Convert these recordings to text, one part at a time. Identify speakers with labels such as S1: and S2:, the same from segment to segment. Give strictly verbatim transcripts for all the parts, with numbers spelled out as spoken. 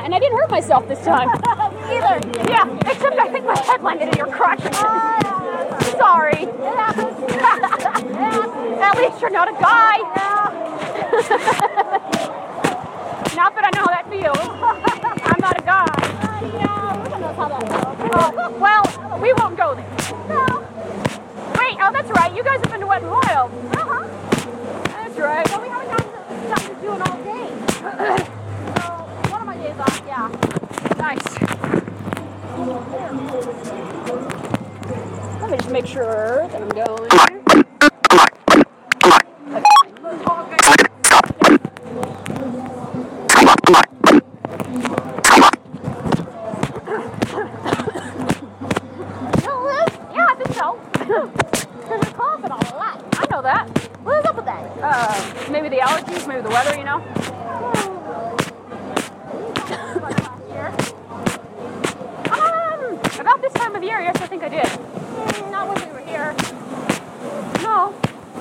S1: Yeah, and I didn't hurt myself this time.
S2: Me either.
S1: Yeah, except I think my head landed in your crotch.
S2: Oh, yeah.
S1: Sorry.
S2: It happens.
S1: At least you're not a guy. Not that I know how that feels. I'm not a guy.
S2: Uh, yeah, everyone knows how that feels.
S1: Oh, well, we won't go there.
S2: No.
S1: Wait, oh, that's right. You guys have been to Wet and Wild.
S2: Uh-huh.
S1: That's right.
S2: But we haven't gotten to, gotten to do it all day. So, one of my days off, yeah.
S1: Nice. Let me just make sure that I'm going. Yeah, I think so.
S2: Because you're coughing a lot.
S1: I know that.
S2: What is up with that?
S1: Uh, maybe the allergies, maybe the weather, you know? Um, about this time of the year, yes, I think I did.
S2: Mm, not when we were here.
S1: No.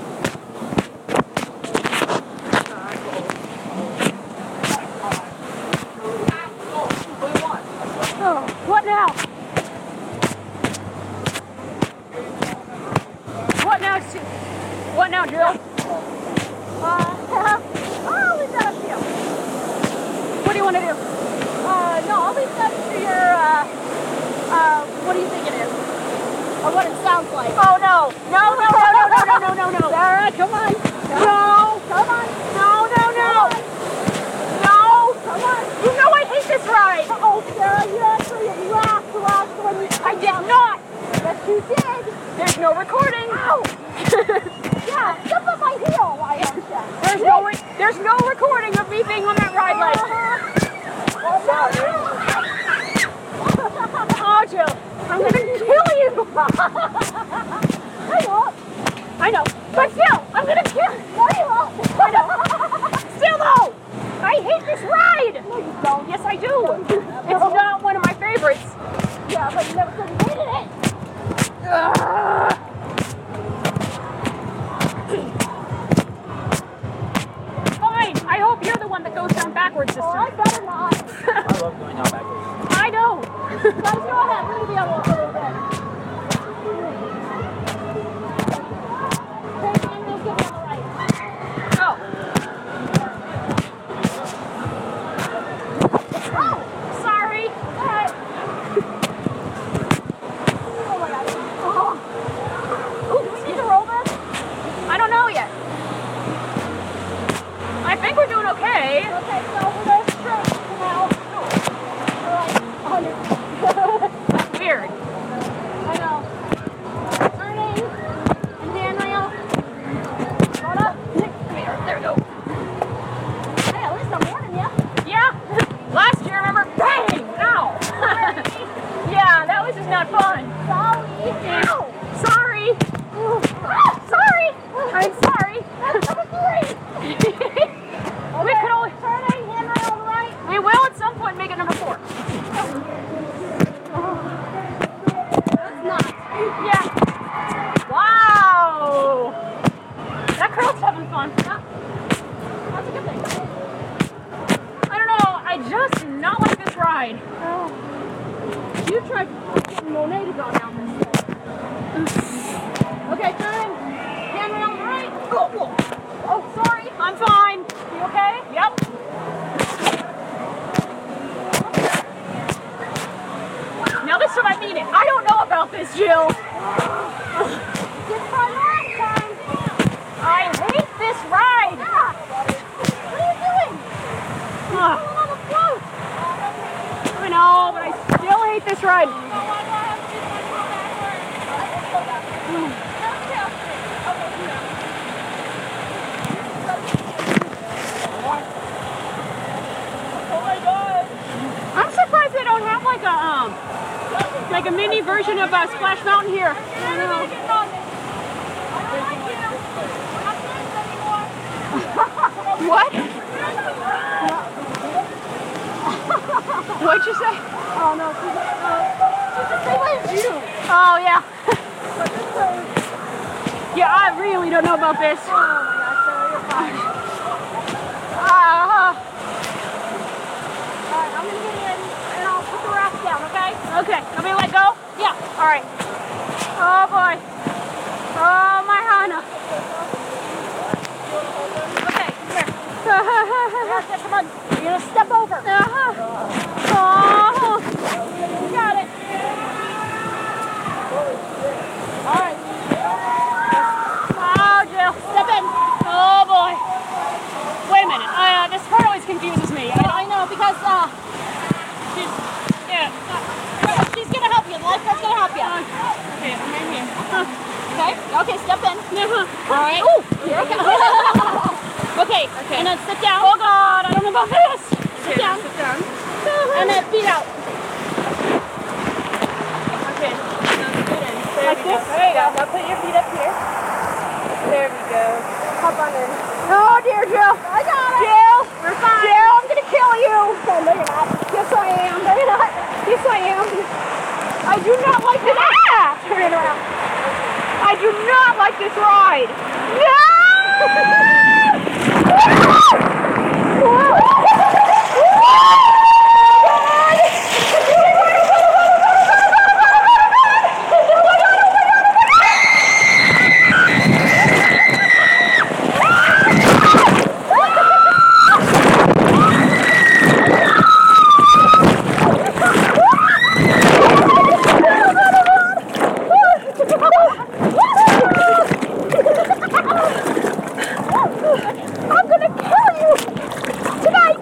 S1: Oh, what now? What now, Sue? What now, Jill?
S2: Uh, oh, we've got a few.
S1: What do you want to do?
S2: Uh, no, I'll leave that to your, uh, uh, what do you think it is? Or what it sounds like.
S1: Oh, no. No, no, no, no, no, no, no, no, no.
S2: Sarah, come on.
S1: No.
S2: Come on.
S1: No, no, no. No.
S2: Come on.
S1: You know I hate this ride.
S2: Oh, Sarah, you actually laughed last when you...
S1: I did not.
S2: Yes, you did.
S1: There's no recording.
S2: Ow. Yeah, step on my heel. Why don't you?
S1: There's no, re- there's no recording of me being on that ride like. Oh, Jill, I'm gonna kill you.
S2: I won't.
S1: I know, but still, I'm gonna kill you.
S2: No, you won't.
S1: I know. Still though, I hate this ride.
S2: No, you don't.
S1: Yes, I do. It's not one of my favorites.
S2: Yeah, but you never could have hated it.
S1: Ugh. Fine. I hope you're the one that goes down backwards this
S2: Oh, I
S1: time.
S2: better not.
S3: I love going down backwards.
S1: I know.
S2: Guys, go ahead. Leave the other one a little bit. Okay, I'm going to give it on the right.
S1: Oh.
S2: Oh!
S1: Sorry.
S2: Alright. Oh my god. Oh. Ooh, do we need to roll this?
S1: I don't know yet. I think we're doing okay.
S2: Okay, so we're going to straight now. We're like one hundred.
S1: That's weird.
S2: I know. Turning. And handrail. Hold up.
S1: There, there we go.
S2: Hey, at least I'm warning you.
S1: Yeah. Last year, remember? Bang! Ow! Yeah, that was just not fun.
S2: Sorry.
S1: Ow! Sorry. Ah, sorry. I'm sorry.
S2: That's number three.
S1: We could always.
S2: Turning, handrail on the right.
S1: We will at some point make it number four.
S2: That's not.
S1: Yeah. Wow. That girl's having fun.
S2: That's a good thing.
S1: I don't know. I just do not like this ride.
S2: You tried getting Monet to go down this way. Okay, turn. Handrail on the right.
S1: Oh, oh, sorry. I'm fine. You okay? Yep. Now this time I mean it. I don't know about this, Jill.
S2: Just try last time.
S1: I hate this ride.
S2: Ah. What are you doing?
S1: Ugh.
S2: You're on the float.
S1: I know, but I still hate this ride.
S3: Oh my god!
S1: I'm surprised they don't have like a um, like a mini version of uh, Splash Mountain here. I know. What? What'd you say?
S2: Oh no, she's, uh, she's the same way as you.
S1: Oh yeah.
S2: But this way.
S1: Yeah, I really don't know about this.
S2: Oh my gosh, Sarah, you're fine.
S1: Ah.
S2: Alright, I'm gonna give you
S1: All right. Oh boy. Oh my Hana. Okay, come here.
S2: Come on. You're gonna step over.
S1: Uh-huh. Oh,
S2: You got it. All right.
S1: oh, Jill.
S2: Step in.
S1: Oh boy. Wait a minute. Uh, this part always confuses me.
S2: Yeah, I know because uh,
S1: She's, yeah.
S2: she's gonna help you. The lifeguard's gonna help you.
S1: Okay, I'm right here. Huh.
S2: Okay. Okay. Step in.
S1: Uh-huh.
S2: All right. Ooh. You're okay. Okay.
S1: Okay.
S2: And then sit down.
S1: Oh God, I don't know about this.
S2: Sit down.
S1: Sit down.
S2: And then feet out.
S1: Okay. There
S2: Like
S1: we
S2: this?
S1: Go. There you go. Now put your feet up here. There we go.
S2: Hop on in.
S1: Oh dear, Jill.
S2: I got it.
S1: Jill.
S2: We're fine.
S1: Jill, I'm gonna kill you.
S2: Oh, no, you're not.
S1: Yes, I am. No, you're not. Yes, I am. I do not like this. Ah!
S2: Turn it around.
S1: I do not like this ride. No! I'm gonna kill you tonight.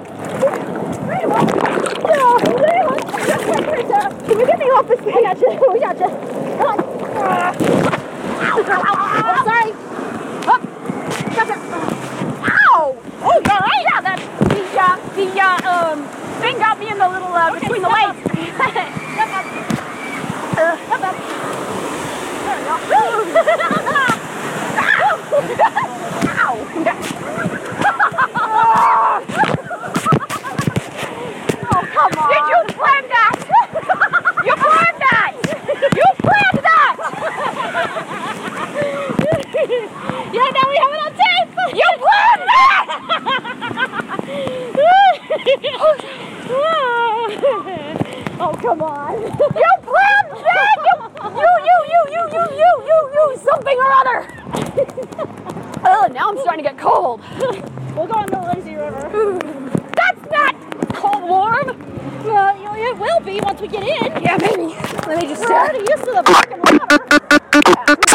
S1: Can you get me off this thing?
S2: I got you. We got you. Come on. Oh, sorry.
S1: Up. Gotcha. Ow! Oh, you all right? Yeah, that the uh, the uh, um thing got me in the little uh,
S2: Okay,
S1: between the
S2: step
S1: legs.
S2: Step up.
S1: Uh,
S2: Step up.
S1: Oh, come on. Did you plan that? You planned that! You planned that!
S2: Yeah, now we have it on tape.
S1: You planned that!
S2: Oh, come on.
S1: You planned that! You, you, you, you, you, you, you, you, something or other! Oh, now I'm starting to get cold.
S2: We'll go on the lazy river.
S1: That's not cold warm!
S2: Well, you know, it will be once we get in.
S1: Yeah, maybe. Let me just
S2: We're already used to the fucking water.